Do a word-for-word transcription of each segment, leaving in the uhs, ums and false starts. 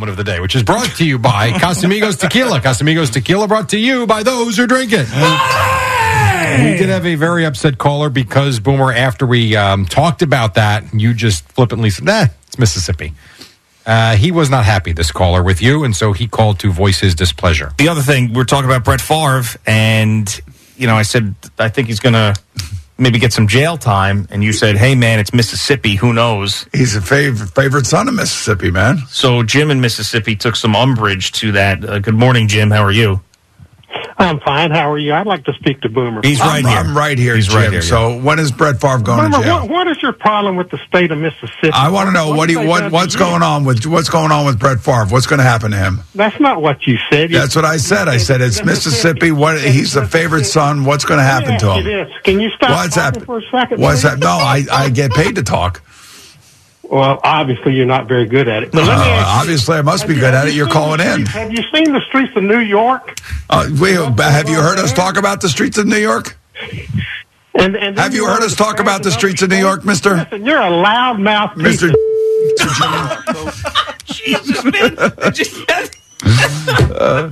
Of the day, which is brought to you by Casamigos Tequila. Casamigos Tequila brought to you by those who drink it. Hey! We did have a very upset caller because, Boomer, after we um, talked about that, you just flippantly said, nah, it's Mississippi. Uh, he was not happy, this caller, with you, and so he called to voice his displeasure. The other thing, we're talking about Brett Favre, and, you know, I said, I think he's going to maybe get some jail time, and you said, hey, man, it's Mississippi, who knows? He's a favorite, favorite son of Mississippi, man. So Jim in Mississippi took some umbrage to that. Uh, good morning, Jim. How are you? I'm fine. How are you? I'd like to speak to Boomer. He's right I'm, here. I'm right here, He's Jim. right here. So yeah. When is Brett Favre going Boomer, to jail? What, what is your problem with the state of Mississippi? I want to know what, what, do you, what what's going on with what's going on with Brett Favre? What's going to happen to him? That's not what you said. That's what I said. I said it's Mississippi. What he's the favorite son. What's going to happen to him? This. Can you stop What's talking happening? for a second? What's please? that? No, I, I get paid to talk. Well, obviously you're not very good at it. But let me Uh, ask you, obviously, I must be good at it. You're calling in. Have you seen the streets of New York? Uh, wait, have you heard us talk about the streets of New York? And, and Have you heard us talk about the streets of New York, Mister? Listen, you're a loudmouth piece Mister of Jesus, man. I just uh,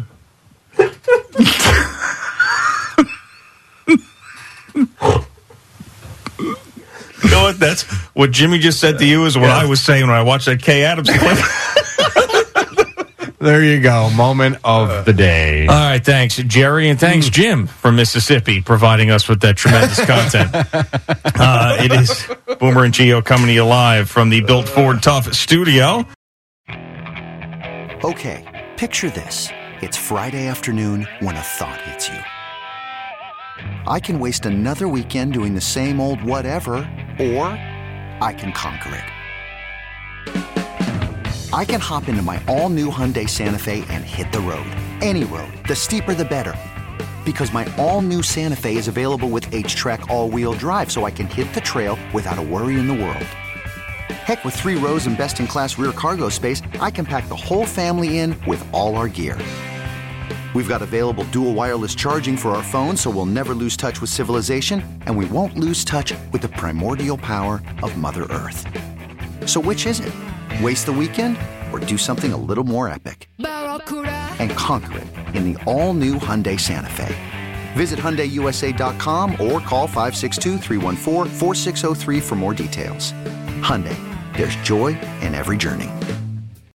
You know what? That's what Jimmy just said to you is what Yeah. I was saying when I watched that Kay Adams clip. There you go. Moment of the day. All right, thanks, Jerry, and thanks, Jim, from Mississippi, providing us with that tremendous content. Uh, it is Boomer and Gio coming to you live from the Built Ford Tough studio. Okay, picture this. It's Friday afternoon when a thought hits you. I can waste another weekend doing the same old whatever, or I can conquer it. I can hop into my all-new Hyundai Santa Fe and hit the road. Any road. The steeper, the better. Because my all-new Santa Fe is available with H-Track all-wheel drive, so I can hit the trail without a worry in the world. Heck, with three rows and best-in-class rear cargo space, I can pack the whole family in with all our gear. We've got available dual wireless charging for our phones, so we'll never lose touch with civilization, and we won't lose touch with the primordial power of Mother Earth. So which is it? Waste the weekend or do something a little more epic? And conquer it in the all-new Hyundai Santa Fe. Visit Hyundai U S A dot com or call five six two, three one four, four six zero three for more details. Hyundai, there's joy in every journey.